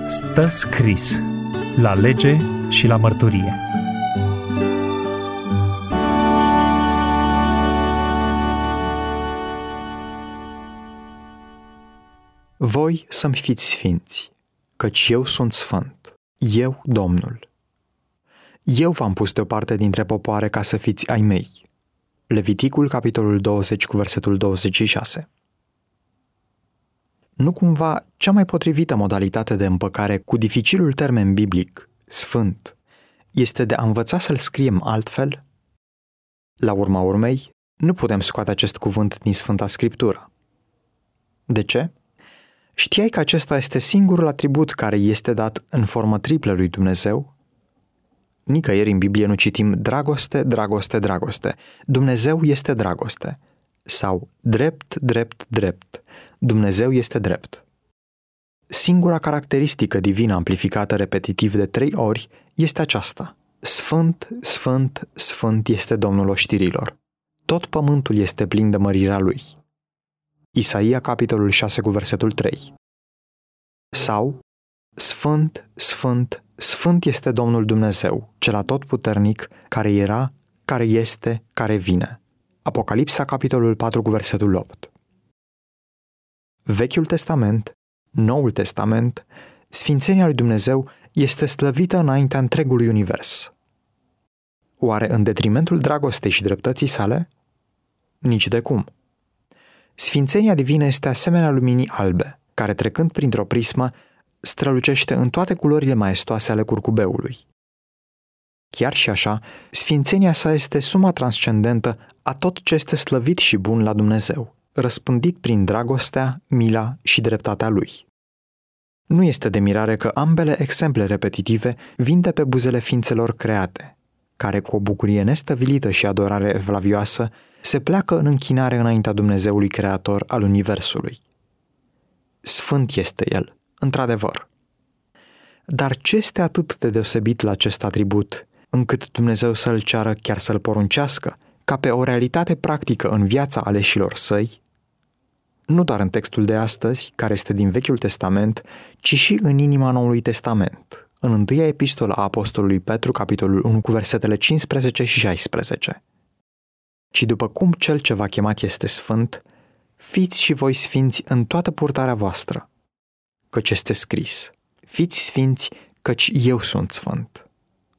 Stă scris la lege și la mărturie. Voi să-mi fiți sfinți, căci eu sunt sfânt, eu, Domnul. Eu v-am pus deoparte dintre popoare ca să fiți ai mei. Leviticul, capitolul 20, cu versetul 26. Nu cumva cea mai potrivită modalitate de împăcare cu dificilul termen biblic, sfânt, este de a învăța să-l scriem altfel? La urma urmei, nu putem scoate acest cuvânt din Sfânta Scriptură. De ce? Știai că acesta este singurul atribut care este dat în formă triplă lui Dumnezeu? Nicăieri în Biblie nu citim dragoste, dragoste, dragoste. Dumnezeu este dragoste. Sau drept, drept, drept. Dumnezeu este drept. Singura caracteristică divină amplificată repetitiv de 3 ori este aceasta. Sfânt, sfânt, sfânt este Domnul oștirilor. Tot pământul este plin de mărirea lui. Isaia, capitolul 6, cu versetul 3. Sau, sfânt, sfânt, sfânt este Domnul Dumnezeu, cel atotputernic, care era, care este, care vine. Apocalipsa, capitolul 4, cu versetul 8. Vechiul Testament, Noul Testament, sfințenia lui Dumnezeu este slăvită înaintea întregului univers. Oare în detrimentul dragostei și dreptății sale? Nici de cum. Sfințenia divină este asemenea luminii albe, care trecând printr-o prismă, strălucește în toate culorile maestoase ale curcubeului. Chiar și așa, sfințenia sa este suma transcendentă a tot ce este slăvit și bun la Dumnezeu, răspândit prin dragostea, mila și dreptatea lui. Nu este de mirare că ambele exemple repetitive vin de pe buzele ființelor create, care cu o bucurie nestăvilită și adorare evlavioasă se pleacă în închinare înaintea Dumnezeului Creator al Universului. Sfânt este El, într-adevăr. Dar ce este atât de deosebit la acest atribut, încât Dumnezeu să-l ceară, chiar să-l poruncească, ca pe o realitate practică în viața aleșilor săi? Nu doar în textul de astăzi, care este din Vechiul Testament, ci și în inima Noului Testament, în întâia epistolă a Apostolului Petru, capitolul 1, cu versetele 15 și 16. Ci după cum cel ce v-a chemat este sfânt, fiți și voi sfinți în toată purtarea voastră, căci este scris, fiți sfinți, căci eu sunt sfânt.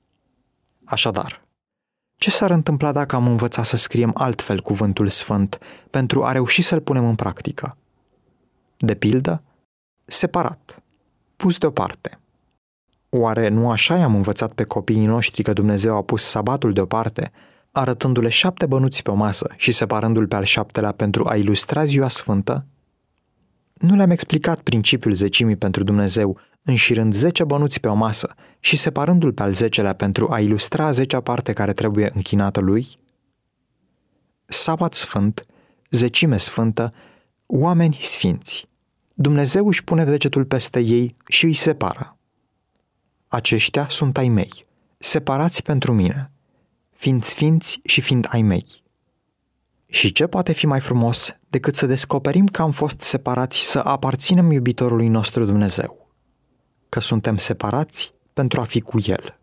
Așadar, ce s-ar întâmpla dacă am învățat să scriem altfel cuvântul sfânt pentru a reuși să-l punem în practică? De pildă, separat, pus deoparte. Oare nu așa i-am învățat pe copiii noștri că Dumnezeu a pus sabatul deoparte, arătându-le 7 bănuți pe o masă și separându-l pe al 7-lea pentru a ilustra ziua sfântă? Nu le-am explicat principiul zecimii pentru Dumnezeu, înșirând 10 bănuți pe o masă și separându-l pe al 10-lea pentru a ilustra a 10-a parte care trebuie închinată lui? Sabat sfânt, zecime sfântă, oameni sfinți. Dumnezeu își pune degetul peste ei și îi separă. Aceștia sunt ai mei, separați pentru mine, fiind sfinți și fiind ai mei. Și ce poate fi mai frumos decât să descoperim că am fost separați să aparținem iubitorului nostru Dumnezeu, că suntem separați pentru a fi cu El.